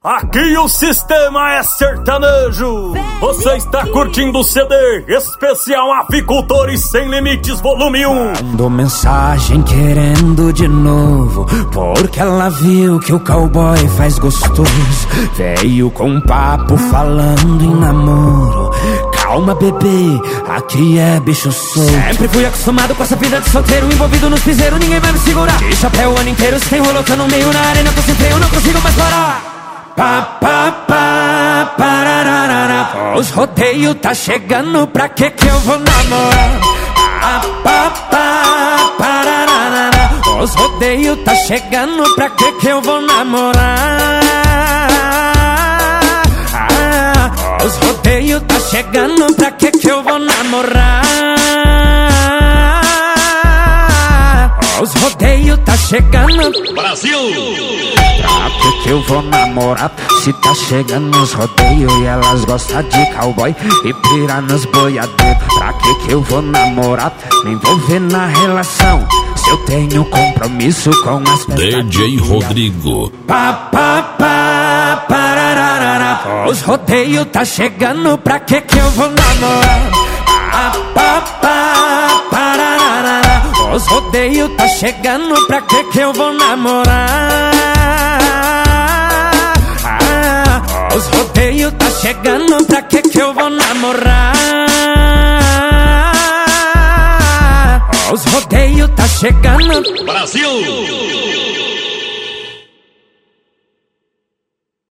Aqui o sistema é sertanejo. Você está curtindo o CD especial Avicultores Sem Limites volume 1. Mandou mensagem querendo de novo, porque ela viu que o cowboy faz gostoso. Veio com um papo falando em namoro. Calma, bebê, aqui é bicho solto. Sempre fui acostumado com essa vida de solteiro, envolvido nos piseiros, ninguém vai me segurar. De chapéu o ano inteiro, se tem rolo, tô no meio, na arena, tô sem freio, não consigo mais parar. Pá, pá, pá, parararara. Os rodeios tá chegando, pra que eu vou namorar? Pá, pá, pá, parararara. Os rodeios tá chegando, pra que eu vou namorar? Os rodeios tá chegando, pra que eu vou namorar? Os rodeios tá chegando, Brasil! pra que eu vou namorar? Se tá chegando os rodeios e elas gostam de cowboy e pira nos boiadeiros. Pra que eu vou namorar? Me envolver na relação, se eu tenho compromisso com as pessoas. DJ Rodrigo. Pá, pá, pá, parararara. Os rodeios tá chegando, pra que eu vou namorar? Pá, pá, pá, parararara. Os rodeios tá chegando, pra que eu vou namorar? Os rodeios tá chegando, pra que eu vou namorar? Os rodeios tá chegando, Brasil!